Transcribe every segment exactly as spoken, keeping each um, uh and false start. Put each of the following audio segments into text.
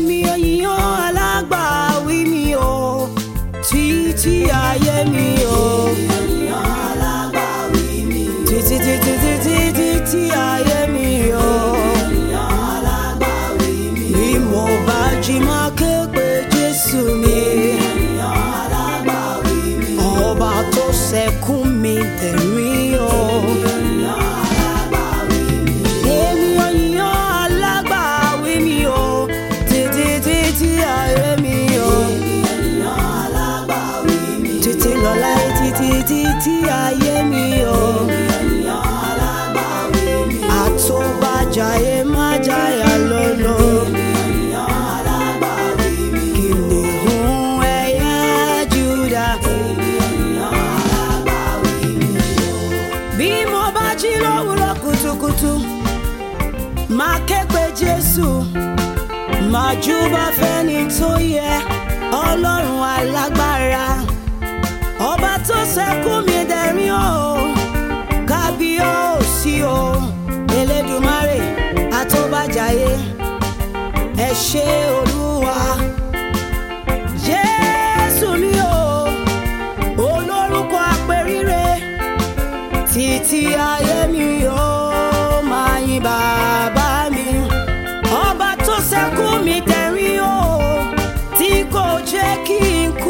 èmi ò yíyan alágbàwí mi o títí ayé mi o. èmi ò yíyan alágbàwí mi o títí títí títí títí ayé mi o. èmi ò yíyan alágbàwí mi o bí mo bá jí máa ké pe Jésù mi. èmi ò yíyan alágbàwí mi o ọba tó ṣẹ́kún mi tẹ̀rín o. Títí ayé mi o. Àtúbàjáyé má jáyà lọ́lọ́. Kìnìún ẹ̀yà Júdà. Bí mo bá jí lówùúrọ̀ kùtùkùtù, máa ké pe Jésù, máa júbà fẹ́ni tó yẹ, Ọlọ́run alágbára. Ọba tó ṣẹ́kún mi dẹ̀rín o, kábíyèsí o, Elédùmarè àtúbàjáyé, ẹ ṣé Olúwa. Jésù mi o, olórúkọ àpèrire, títí ayé mi o, máa yìn bàbá mi. Ọba tó ṣẹ́kún mi dẹ̀rín o, tí kò jẹ́ kí n kú.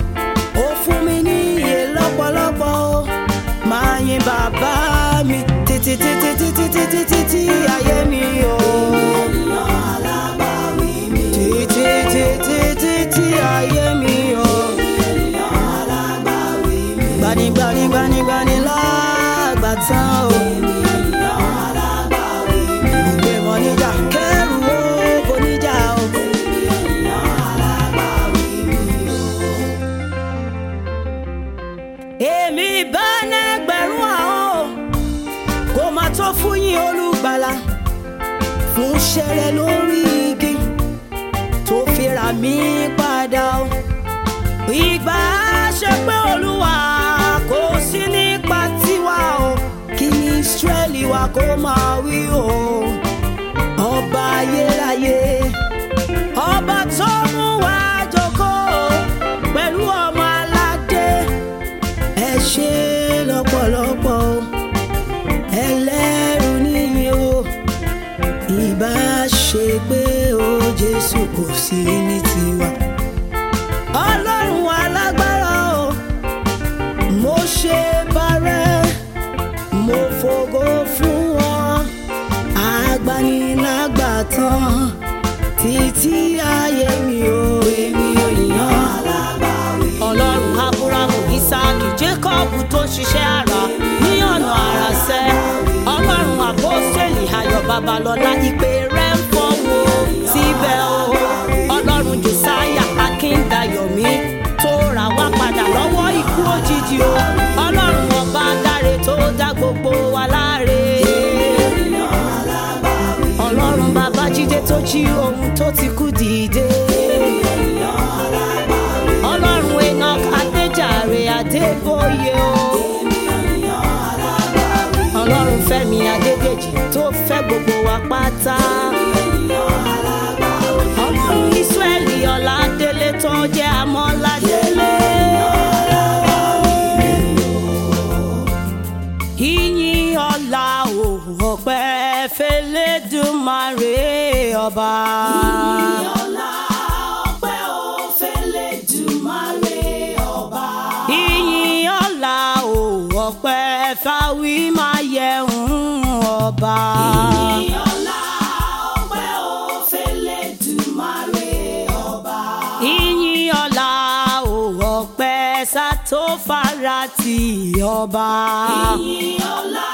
Máa yìn bàbá mi títí títí títí títí títí ayé mi o. èmi ò yíyan alágbàwí mi o títí títí títí ayé mi o. èmi ò yíyan alágbàwí mi o gbanigbani gbanigbani lágbàtàn o. èmi ò yíyan alágbàwí mi o ògbé wọn níjà kẹrù o kò níjà o. èmi ò yíyan alágbàwí mi o. èmi bá nẹgbẹ̀rún àwọn kò má tó fún yín Olùgbàlà fún ṣẹrẹ lórí igi tó fi rà mí padà o. ìgbà ṣe pé Olúwa kò sí nípa tiwa o, kí ni Ísírẹ́lì wa kó máa wí o. ọba ayérayé, ọba tó mú wa jókòó pẹ̀lú ọmọ aládé, ẹ ṣé lọ́pọ̀lọpọ̀ ẹlẹ́rù níyìn o. ìbá ṣe pé o Jésù kò sí ní tiwa. Ọlọ́run alágbára o, mo ṣe bárẹ̀, mo fògo fún wọn, agbanilágbàtàn títí ayé mi o. èmi ò yíyan alágbàwí. Ọlọ́run Ábúráhámù, Ísáàkì, Jákọ́bù tó ṣiṣẹ́ àrà ní ọ̀nà àràsẹ́. Ọlọ́run Àpọ́sítélì Ayọ̀ Babalọ́lá, ìpè rẹ̀ ń fọ́wọ́ síbẹ̀ o. Ọlọ́run Jòsáyà Akíndayọ̀mí tó rà wá padà lọ́wọ́ ikú òjijì o. Ọlọ́run ọba dáre tó dá gbogbo wa láre. Ọlọ́run Babájídé tó jí ohun tó ti kú dìde. Ọlọ́run Enoch Adéjàre Adébóyè o. Ọlọ́run Fẹ́mi Adédèjì tó fẹ́ gbogbo wa pátá. Ọlọ́run Ísírẹ́lì Ọládélé tó jẹ́ Amọ́ládélé. Ìyìn ọlá o ọpẹ́ f'Ẹlẹ́dùmarè ọba. Ìyìn ọlá ọpẹ́ o f'Ẹlẹ́dùmarè ọba. Ìyìn ọlá o ọpẹ́ f'Awímáyẹ̀hún ọba. Ìyìn ọlá ọpẹ́ o f'Ẹlẹ́dùmarè ọba. Ìyìn ọlá o ọpẹ́ Sátófáráàtì ọba. Ìyìn ọlá